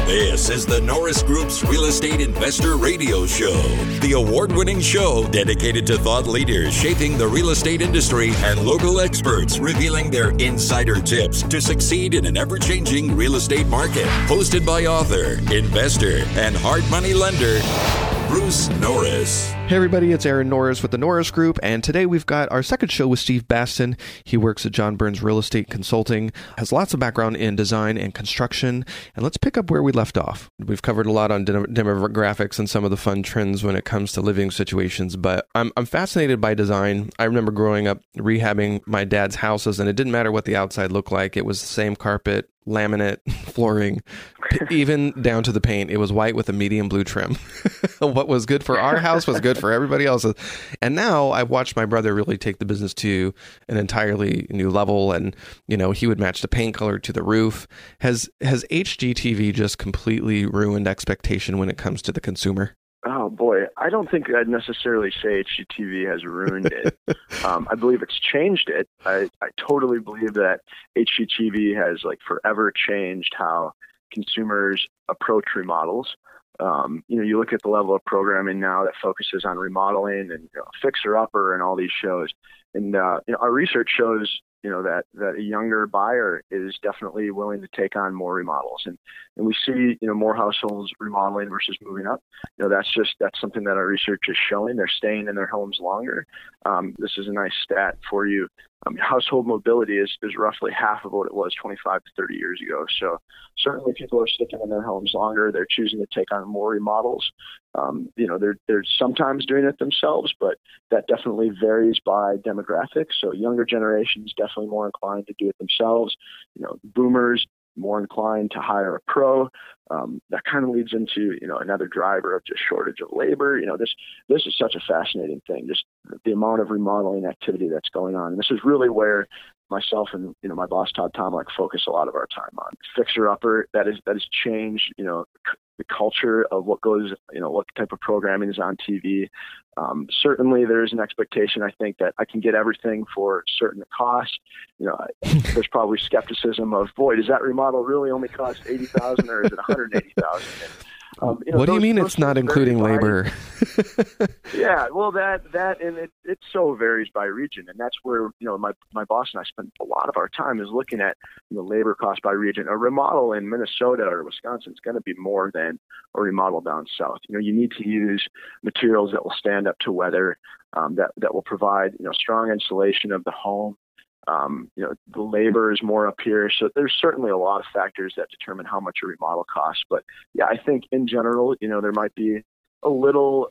This is the Norris Group's Real Estate Investor Radio Show, the award-winning show dedicated to thought leaders shaping the real estate industry and local experts revealing their insider tips to succeed in an ever-changing real estate market. Hosted by author, investor, and hard money lender, Bruce Norris. Hey everybody, it's Aaron Norris with the Norris Group, and today we've got our second show with Steve Baston. He works at John Burns Real Estate Consulting, has lots of background in design and construction, and let's pick up where we left off. We've covered a lot on demographics and some of the fun trends when it comes to living situations, but I'm fascinated by design. I remember growing up rehabbing my dad's houses, and it didn't matter what the outside looked like. It was the same carpet, laminate, flooring, even down to the paint. It was white with a medium blue trim. What was good for our house was good for everybody else's. And now I've watched my brother really take the business to an entirely new level. And, you know, he would match the paint color to the roof. Has HGTV just completely ruined expectation when it comes to the consumer? Oh, boy. I don't think I'd necessarily say HGTV has ruined it. I believe it's changed it. I totally believe that HGTV has forever changed how consumers approach remodels. You look at the level of programming now that focuses on remodeling and Fixer Upper and all these shows. And our research shows that a younger buyer is definitely willing to take on more remodels, and we see more households remodeling versus moving up. That's something that our research is showing. They're staying in their homes longer. This is a nice stat for you. Household mobility is roughly half of what it was 25 to 30 years ago. So certainly people are sticking in their homes longer. They're choosing to take on more remodels. They're sometimes doing it themselves, but that definitely varies by demographics. So younger generations definitely more inclined to do it themselves. Boomers more inclined to hire a pro. That kind of leads into another driver of just shortage of labor. This is such a fascinating thing, just the amount of remodeling activity that's going on. And this is really where myself and my boss Todd Tomlik focus a lot of our time on. Fixer Upper, that has changed the culture of what goes, what type of programming is on TV. Certainly there is an expectation, I think, that I can get everything for certain costs. There's probably skepticism of, boy, does that remodel really only cost $80,000 or is it $180,000? What do you mean it's not including labor? Yeah, well, that and it so varies by region, and that's where my boss and I spend a lot of our time is looking at labor cost by region. A remodel in Minnesota or Wisconsin is going to be more than a remodel down south. You need to use materials that will stand up to weather, that will provide strong insulation of the home. The labor is more up here. So there's certainly a lot of factors that determine how much a remodel costs. But yeah, I think in general, there might be a little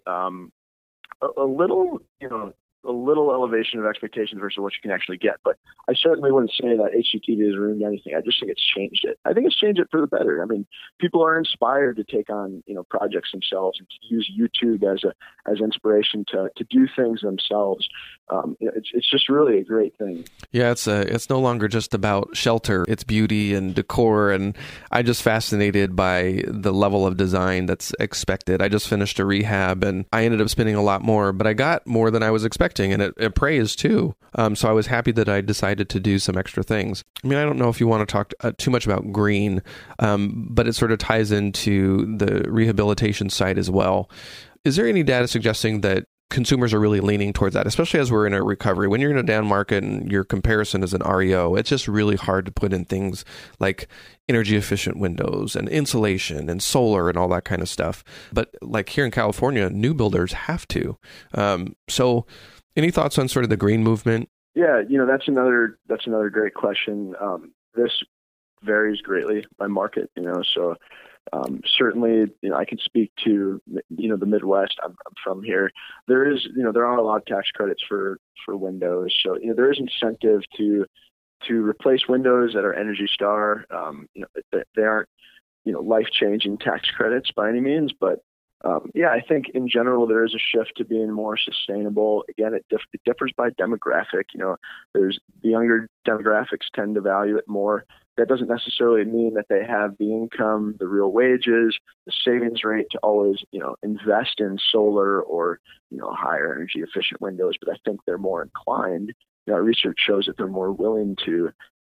elevation of expectations versus what you can actually get. But I certainly wouldn't say that HGTV has ruined anything. I just think it's changed it. I think it's changed it for the better. I mean, people are inspired to take on, projects themselves and to use YouTube as inspiration to do things themselves. It's just really a great thing. Yeah, it's no longer just about shelter. It's beauty and decor, and I'm just fascinated by the level of design that's expected. I just finished a rehab, and I ended up spending a lot more, but I got more than I was expecting, and it praised too. So I was happy that I decided to do some extra things. I mean, I don't know if you want to talk too much about green, but it sort of ties into the rehabilitation side as well. Is there any data suggesting that consumers are really leaning towards that, especially as we're in a recovery? When you're in a down market and your comparison is an REO, it's just really hard to put in things like energy efficient windows and insulation and solar and all that kind of stuff. But like here in California, new builders have to. So any thoughts on sort of the green movement? Yeah, that's another great question. This varies greatly by market, so certainly, I can speak to, the Midwest. I'm from here. There are a lot of tax credits for windows. So, there is incentive to replace windows that are Energy Star. They aren't, life-changing tax credits by any means, but I think in general there is a shift to being more sustainable. Again, it differs by demographic. There's the younger demographics tend to value it more. That doesn't necessarily mean that they have the income, the real wages, the savings rate to always, invest in solar or, higher energy efficient windows. But I think they're more inclined. Our research shows that they're more willing to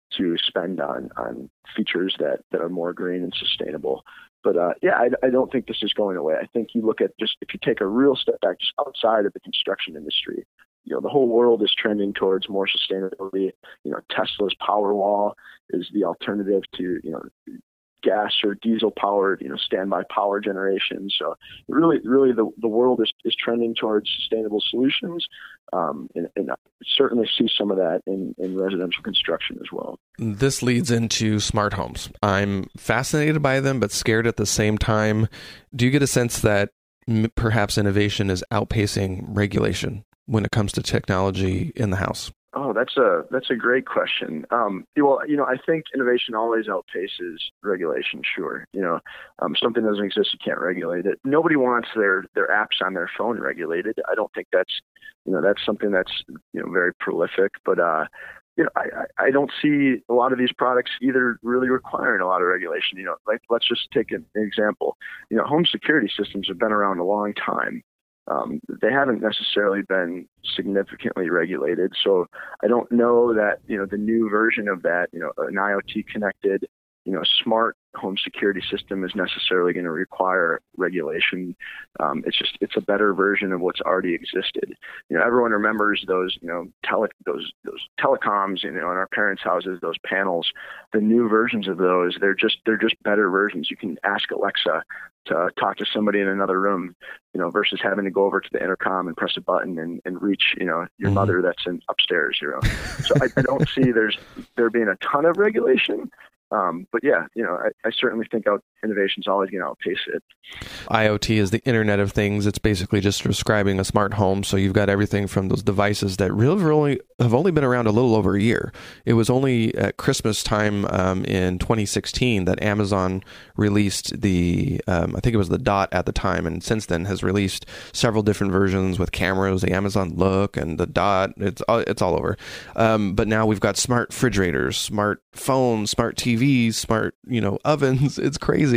to spend on features that are more green and sustainable. But I don't think this is going away. I think you look at just, if you take a real step back, just outside of the construction industry, the whole world is trending towards more sustainability. Tesla's Powerwall is the alternative to, gas or diesel powered, standby power generation. So really the world is trending towards sustainable solutions. And I certainly see some of that in residential construction as well. This leads into smart homes. I'm fascinated by them, but scared at the same time. Do you get a sense that perhaps innovation is outpacing regulation when it comes to technology in the house? Oh, that's a great question. I think innovation always outpaces regulation. Sure, something doesn't exist, you can't regulate it. Nobody wants their apps on their phone regulated. I don't think that's something that's very prolific. But I don't see a lot of these products either really requiring a lot of regulation. Like, let's just take an example. Home security systems have been around a long time. They haven't necessarily been significantly regulated. So I don't know that, the new version of that, an IoT connected, smart home security system is necessarily going to require regulation. It's a better version of what's already existed. Everyone remembers those, those telecoms, in our parents' houses, those panels. The new versions of those, they're just better versions. You can ask Alexa to talk to somebody in another room, versus having to go over to the intercom and press a button and reach, your mother that's upstairs. So I don't see there being a ton of regulation. But yeah, I certainly think innovation is always going to outpace it. IoT is the Internet of Things. It's basically just describing a smart home. So you've got everything from those devices that really have only been around a little over a year. It was only at Christmas time in 2016 that Amazon released the, I think it was the Dot at the time, and since then has released several different versions with cameras, the Amazon Look and the Dot. It's all over. But now we've got smart refrigerators, smart phones, smart TVs, smart ovens. It's crazy.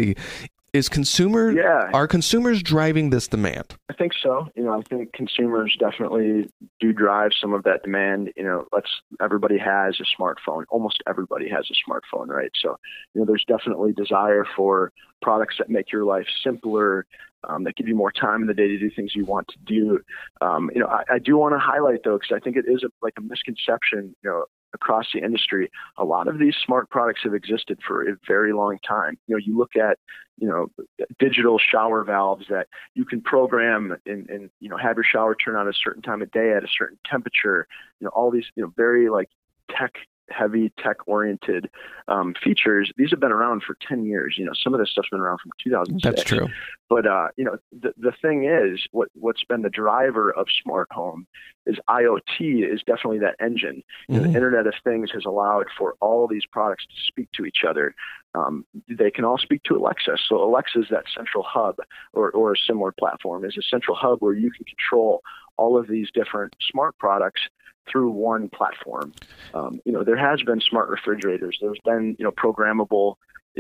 Are consumers driving this demand? I think so. I think consumers definitely do drive some of that demand. Everybody has a smartphone. Almost everybody has a smartphone, right? So, there's definitely desire for products that make your life simpler, that give you more time in the day to do things you want to do. I do want to highlight, though, because I think it is a misconception, across the industry. A lot of these smart products have existed for a very long time. You look at, digital shower valves that you can program and have your shower turn on a certain time of day at a certain temperature, all these, very heavy tech-oriented features. These have been around for 10 years. Some of this stuff's been around from 2006. That's true. But, the thing is, what's been the driver of smart home is IoT is definitely that engine. The Internet of Things has allowed for all these products to speak to each other. They can all speak to Alexa. So Alexa is that central hub, or a similar platform is a central hub where you can control all of these different smart products through one platform. There has been smart refrigerators. There's been, programmable,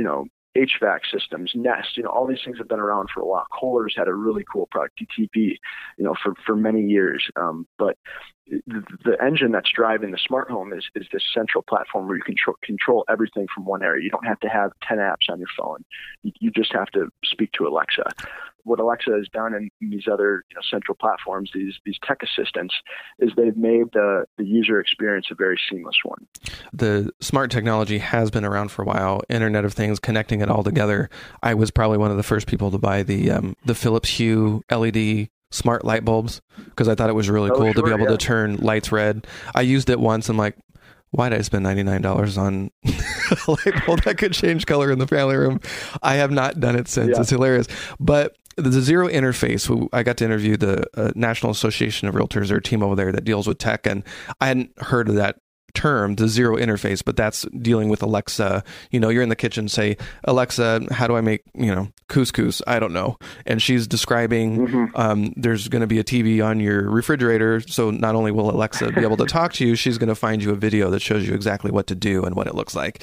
HVAC systems, Nest, all these things have been around for a while. Kohler's had a really cool product, DTP, for many years. But the engine that's driving the smart home is this central platform where you control everything from one area. You don't have to have 10 apps on your phone. You just have to speak to Alexa. What Alexa has done in these other central platforms, these tech assistants, is they've made the user experience a very seamless one. The smart technology has been around for a while. Internet of Things, connecting it all together. I was probably one of the first people to buy the Philips Hue LED smart light bulbs because I thought it was really cool to be able to turn lights red. I used it once. I'm like, why did I spend $99 on a light bulb that could change color in the family room? I have not done it since. Yeah. It's hilarious. But the Zero Interface, I got to interview the National Association of Realtors, their team over there that deals with tech, and I hadn't heard of that term, the Zero Interface, but that's dealing with Alexa. You're in the kitchen, say, Alexa, how do I make, couscous? I don't know. And she's describing, there's going to be a TV on your refrigerator. So not only will Alexa be able to talk to you, she's going to find you a video that shows you exactly what to do and what it looks like.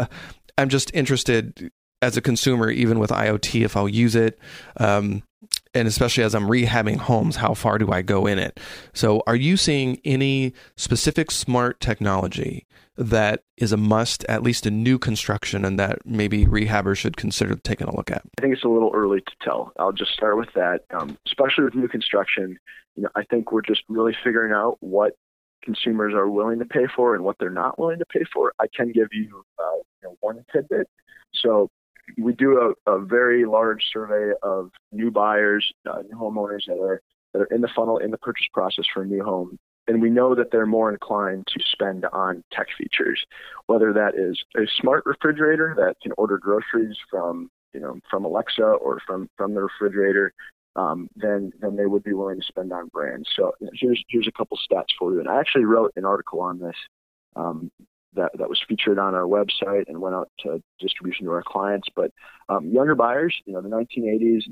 I'm just interested as a consumer, even with IoT, if I'll use it. And especially as I'm rehabbing homes, how far do I go in it? So are you seeing any specific smart technology that is a must, at least in new construction, and that maybe rehabbers should consider taking a look at? I think it's a little early to tell. I'll just start with that. Especially with new construction, I think we're just really figuring out what consumers are willing to pay for and what they're not willing to pay for. I can give you, one tidbit. So we do a very large survey of new buyers, new homeowners that are in the funnel, in the purchase process for a new home. And we know that they're more inclined to spend on tech features, whether that is a smart refrigerator that can order groceries from Alexa or from the refrigerator, then they would be willing to spend on brands. So here's a couple stats for you. And I actually wrote an article on this that was featured on our website and went out to distribution to our clients. But younger buyers, the 1980s,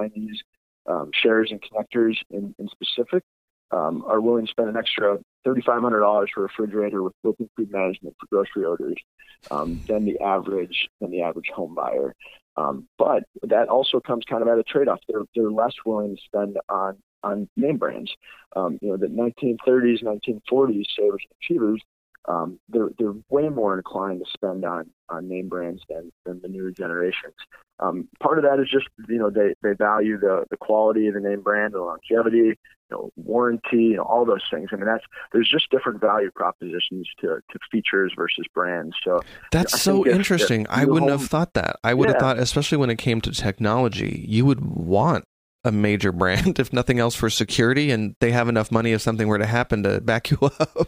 1990s, shares and connectors in specific, are willing to spend an extra $3,500 for a refrigerator with built-in food management for grocery orders than the average home buyer. But that also comes kind of at a trade-off. They're less willing to spend on name brands. The 1930s, 1940s savers and achievers, they're way more inclined to spend on name brands than the newer generations. Part of that is just they value the quality of the name brand, the longevity, warranty, all those things. I mean, there's just different value propositions to features versus brands. So that's so interesting. I wouldn't have thought that. I would have thought, especially when it came to technology, you would want a major brand, if nothing else, for security, and they have enough money if something were to happen to back you up.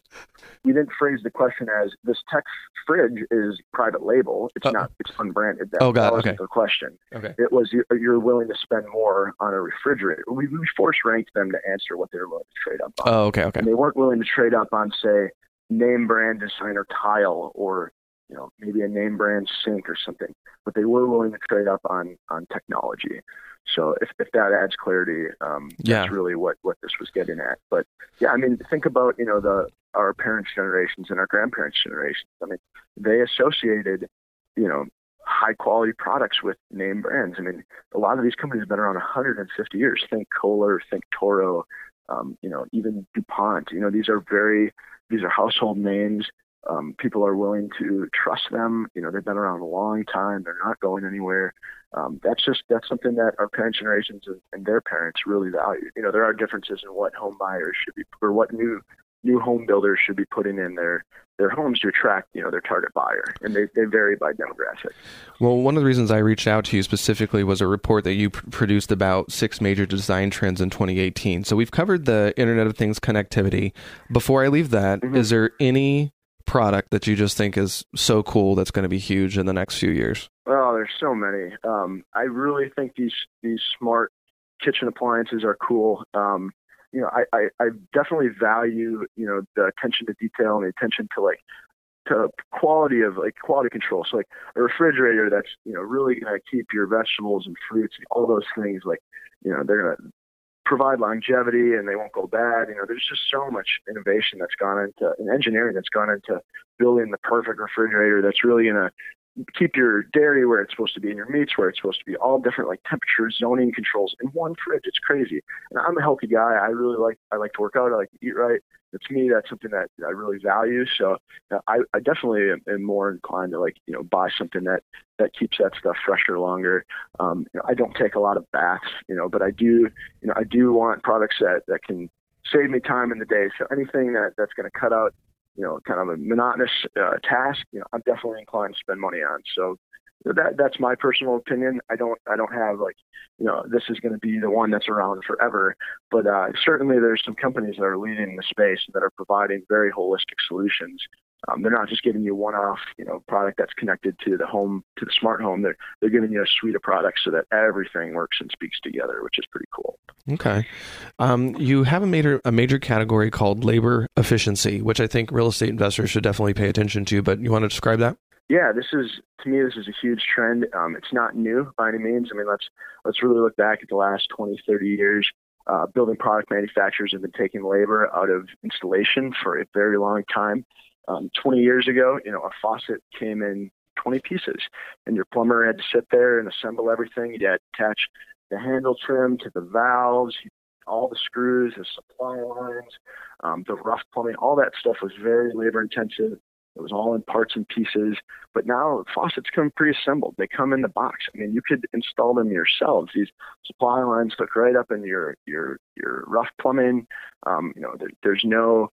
We didn't phrase the question as this tech fridge is private label. It's not. It's unbranded. That wasn't the question. Okay. It was you're willing to spend more on a refrigerator. We force ranked them to answer what they were willing to trade up on. Oh, okay. And they weren't willing to trade up on, say, name brand designer tile or maybe a name brand sink or something. But they were willing to trade up on technology. So if that adds clarity, that's really what this was getting at. But yeah, I mean, think about, our parents' generations and our grandparents' generations. I mean, they associated, high quality products with name brands. I mean, a lot of these companies have been around 150 years. Think Kohler, think Toro, even DuPont. These are household names. People are willing to trust them. They've been around a long time. They're not going anywhere. That's something that our parents' generations and their parents really value. There are differences in what home buyers should be, or what new home builders should be putting in their homes to attract, their target buyer. And they vary by demographic. Well, one of the reasons I reached out to you specifically was a report that you produced about 6 major design trends in 2018. So we've covered the Internet of Things connectivity. Before I leave that, is there any product that you just think is so cool that's going to be huge in the next few years? Oh, there's so many. I really think these smart kitchen appliances are cool. I definitely value, the attention to detail and the attention to quality control. So like a refrigerator that's, really going to keep your vegetables and fruits and all those things, they're going to provide longevity and they won't go bad. There's just so much innovation that's gone into engineering that's gone into building the perfect refrigerator that's really going to keep your dairy where it's supposed to be and your meats where it's supposed to be, all different temperatures, zoning controls in one fridge. It's crazy. And I'm a healthy guy. I like to work out. I like to eat right. To me, that's something that I really value. So I definitely am more inclined to buy something that keeps that stuff fresher longer. I don't take a lot of baths, but I do want products that can save me time in the day. So anything that's going to cut out, kind of a monotonous task, I'm definitely inclined to spend money on. So that's my personal opinion. I don't have this is going to be the one that's around forever, but certainly there's some companies that are leading the space that are providing very holistic solutions. They're not just giving you one-off, product that's connected to the home, to the smart home. They're giving you a suite of products so that everything works and speaks together, which is pretty cool. Okay. You have a major category called labor efficiency, which I think real estate investors should definitely pay attention to, but you want to describe that? Yeah, this is a huge trend. It's not new by any means. I mean, let's really look back at the last 20, 30 years. Building product manufacturers have been taking labor out of installation for a very long time. 20 years ago, a faucet came in 20 pieces and your plumber had to sit there and assemble everything. You had to attach the handle trim to the valves, all the screws, the supply lines, the rough plumbing, all that stuff was very labor intensive. It was all in parts and pieces. But now faucets come pre-assembled. They come in the box. I mean, you could install them yourselves. These supply lines hook right up in your rough plumbing. There's not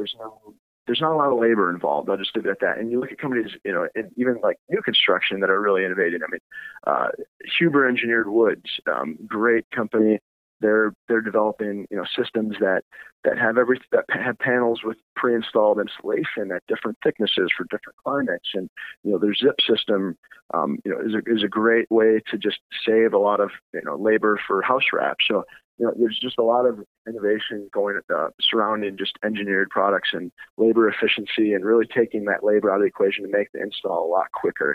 a lot of labor involved. I'll just leave it at that. And you look at companies, and even like new construction that are really innovative. I mean, Huber Engineered Woods, great company. They're developing, systems that have panels with pre-installed insulation at different thicknesses for different climates. And, their zip system, is a great way to just save a lot of, labor for house wrap. So, there's just a lot of innovation going surrounding just engineered products and labor efficiency, and really taking that labor out of the equation to make the install a lot quicker.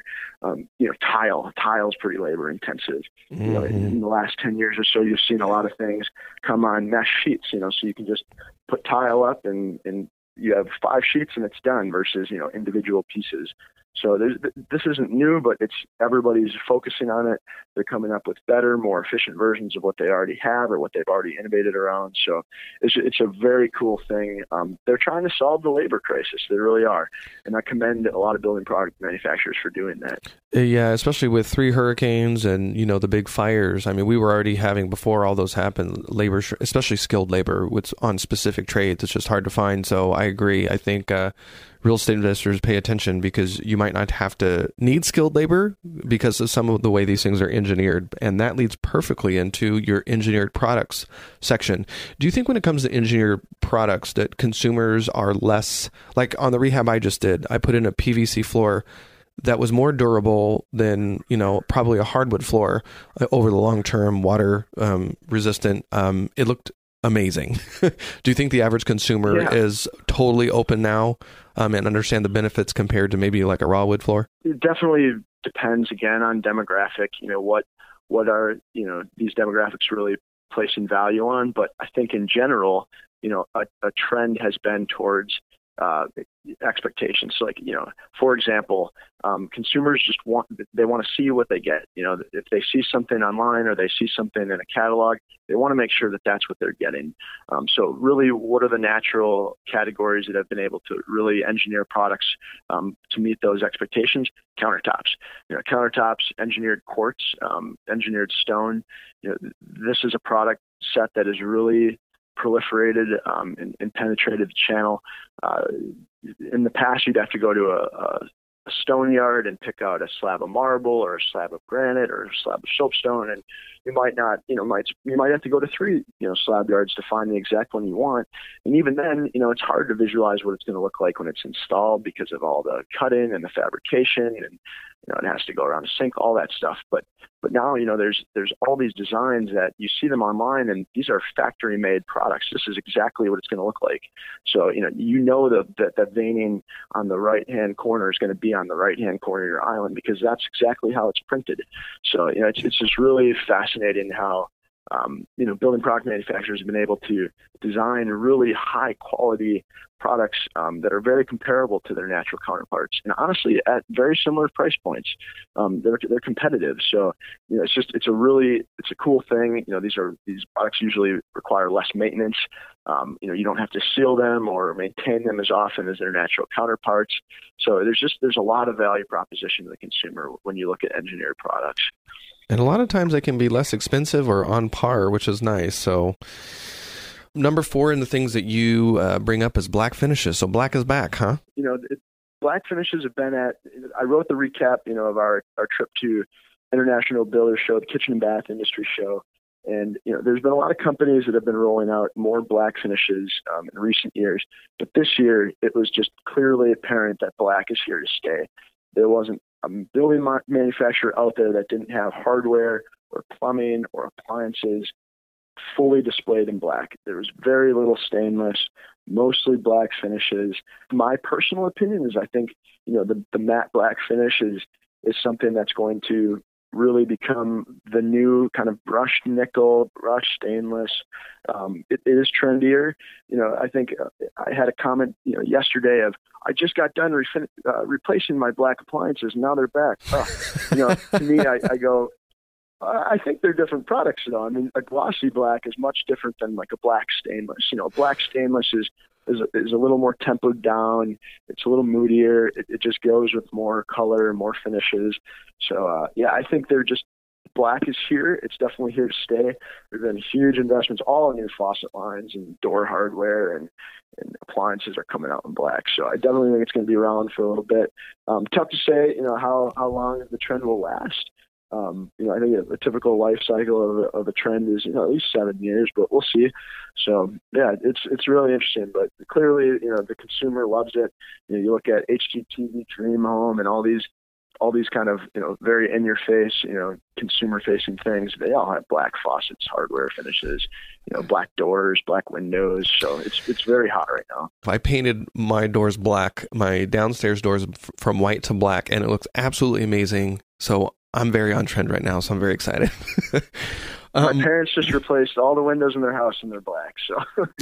Tile's pretty labor intensive. Mm-hmm. In the last 10 years or so, you've seen a lot of things come on mesh sheets, so you can just put tile up and you have 5 sheets and it's done versus, individual pieces. So this isn't new, but everybody's focusing on it. They're coming up with better, more efficient versions of what they already have or what they've already innovated around. So it's a very cool thing. They're trying to solve the labor crisis. They really are. And I commend a lot of building product manufacturers for doing that. Yeah, especially with 3 hurricanes and, the big fires. I mean, we were already having, before all those happened, labor, especially skilled labor on specific trades. It's just hard to find. So I agree. I think real estate investors pay attention, because you might not have to need skilled labor because of some of the way these things are engineered. And that leads perfectly into your engineered products section. Do you think when it comes to engineered products that consumers are less, like on the rehab I just did, I put in a PVC floor that was more durable than, probably a hardwood floor over the long term, water resistant. It looked amazing. Do you think the average consumer is totally open now and understand the benefits compared to maybe like a raw wood floor? It definitely depends, again, on demographic, what are, these demographics really placing value on. But I think in general, a trend has been towards expectations. So like, for example, consumers just want to see what they get. If they see something online or they see something in a catalog, they want to make sure that that's what they're getting. So really, what are the natural categories that have been able to really engineer products to meet those expectations? Countertops, countertops, engineered quartz, engineered stone. This is a product set that is really proliferated and penetrated the channel. In the past, you'd have to go to a stone yard and pick out a slab of marble or a slab of granite or a slab of soapstone, and you might not, you might have to go to 3, slab yards to find the exact one you want. And even then, it's hard to visualize what it's going to look like when it's installed because of all the cutting and the fabrication, and it has to go around a sink, all that stuff. But now, there's all these designs that you see them online, and these are factory made products. This is exactly what it's going to look like. So, that veining on the right hand corner is going to be on the right hand corner of your island, because that's exactly how it's printed. So, it's just really fascinating how, building product manufacturers have been able to design really high quality products that are very comparable to their natural counterparts, and honestly at very similar price points. They're competitive. So it's a cool thing. These products usually require less maintenance. You don't have to seal them or maintain them as often as their natural counterparts. So there's a lot of value proposition to the consumer when you look at engineered products. And a lot of times they can be less expensive or on par, which is nice. So number 4 in the things that you bring up is black finishes. So black is back, huh? Black finishes have been I wrote the recap, of our trip to International Builder Show, the Kitchen and Bath Industry Show. And, there's been a lot of companies that have been rolling out more black finishes in recent years. But this year, it was just clearly apparent that black is here to stay. There wasn't a building manufacturer out there that didn't have hardware or plumbing or appliances fully displayed in black. There was very little stainless, mostly black finishes. My personal opinion is I think, the matte black finish is something that's going to really become the new kind of brushed nickel, brushed stainless. It is trendier. I think I had a comment, yesterday of, I just got done replacing my black appliances. Now they're back. To me, I go, I think they're different products, though. I mean, a glossy black is much different than like a black stainless. Black stainless is a little more tempered down. It's a little moodier. It just goes with more color, more finishes. So, I think black is here. It's definitely here to stay. There's been huge investments, all in new faucet lines and door hardware and appliances are coming out in black. So I definitely think it's going to be around for a little bit. Tough to say, how long the trend will last. I think the typical life cycle of a trend is, at least 7 years, but we'll see. So yeah, it's really interesting, but clearly, the consumer loves it. You look at HGTV Dream Home and all these kind of, very in your face, consumer facing things. They all have black faucets, hardware finishes, black doors, black windows. So it's very hot right now. I painted my doors black, my downstairs doors from white to black, and it looks absolutely amazing. So I'm very on trend right now, so I'm very excited. My parents just replaced all the windows in their house and they're black. So,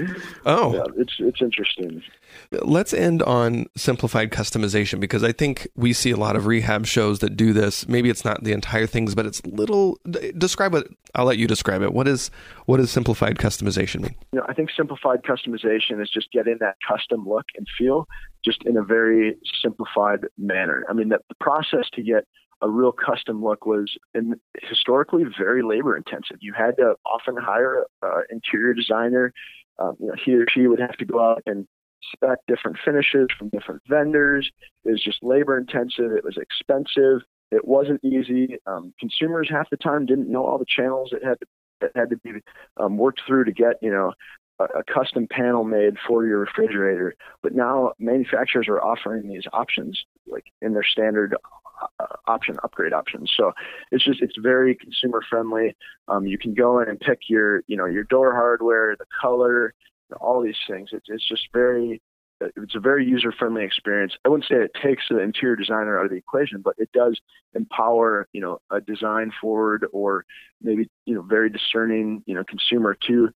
it's interesting. Let's end on simplified customization, because I think we see a lot of rehab shows that do this. Maybe it's not the entire things, but it's little. Describe it. I'll let you describe it. What does simplified customization mean? I think simplified customization is just getting that custom look and feel just in a very simplified manner. I mean, the process to get a real custom look was historically very labor intensive. You had to often hire an interior designer. He or she would have to go out and spec different finishes from different vendors. It was just labor intensive. It was expensive. It wasn't easy. Consumers half the time didn't know all the channels that had to be worked through to get, a custom panel made for your refrigerator. But now manufacturers are offering these options like in their standard upgrade options. So it's very consumer friendly. You can go in and pick your door hardware, the color, all these things. It's a very user-friendly experience. I wouldn't say it takes the interior designer out of the equation, but it does empower, a design forward or maybe, very discerning, consumer to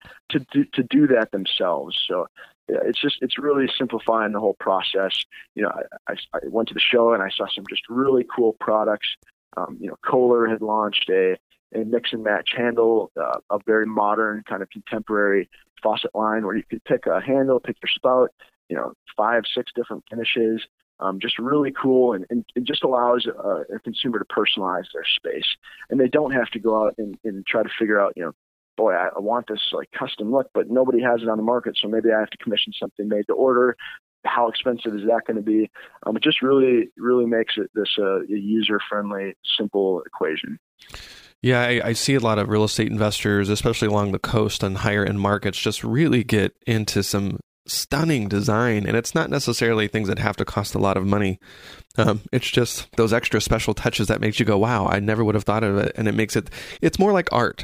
do that themselves. So it's really simplifying the whole process. I went to the show and I saw some just really cool products. Kohler had launched a mix and match handle, a very modern kind of contemporary faucet line where you could pick a handle, pick your spout, 5-6 different finishes. Just really cool, and it just allows a consumer to personalize their space, and they don't have to go out and try to figure out, boy, I want this like custom look, but nobody has it on the market, so maybe I have to commission something made to order. How expensive is that going to be? It just really, really makes it this a user-friendly, simple equation. Yeah, I see a lot of real estate investors, especially along the coast and higher end markets, just really get into some stunning design, and it's not necessarily things that have to cost a lot of money. It's just those extra special touches that makes you go, wow, I never would have thought of it. And it's more like art.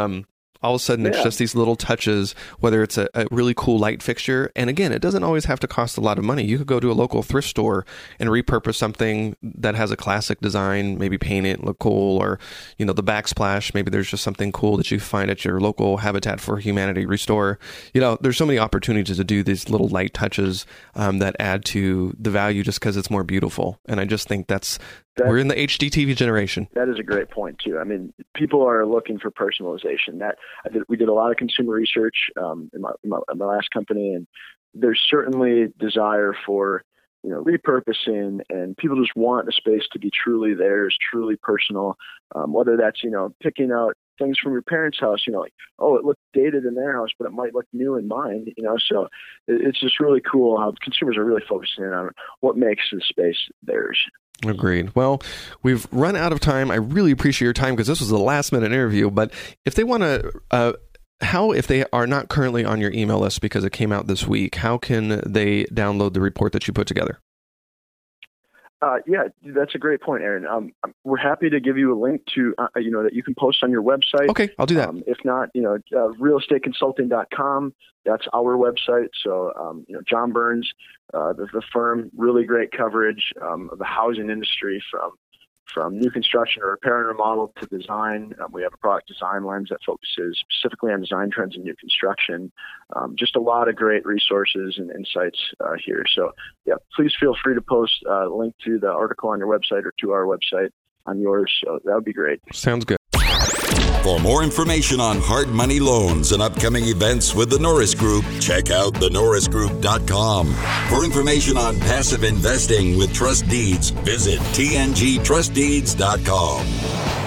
All of a sudden, it's just these little touches, whether it's a really cool light fixture. And again, it doesn't always have to cost a lot of money. You could go to a local thrift store and repurpose something that has a classic design, maybe paint it, look cool, or, the backsplash. Maybe there's just something cool that you find at your local Habitat for Humanity restore. There's so many opportunities to do these little light touches that add to the value just because it's more beautiful. And I just think we're in the HDTV generation. That is a great point too. I mean, people are looking for personalization. We did a lot of consumer research in my last company, and there's certainly desire for repurposing, and people just want a space to be truly theirs, truly personal. Whether that's picking out things from your parents' house, like, oh, it looked dated in their house, but it might look new in mine. So it's just really cool how consumers are really focusing on what makes the space theirs. Agreed. Well, we've run out of time. I really appreciate your time because this was a last minute interview, but if they want to, if they are not currently on your email list because it came out this week, how can they download the report that you put together? Yeah, that's a great point, Aaron. We're happy to give you a link to, that you can post on your website. Okay, I'll do that. If not, realestateconsulting.com. That's our website. So, John Burns, the firm, really great coverage of the housing industry from new construction or repair and remodel to design. We have a product design lens that focuses specifically on design trends in new construction. Just a lot of great resources and insights here. So, yeah, please feel free to post a link to the article on your website or to our website on yours. So that would be great. Sounds good. For more information on hard money loans and upcoming events with the Norris Group, check out thenorrisgroup.com. For information on passive investing with trust deeds, visit tngtrustdeeds.com.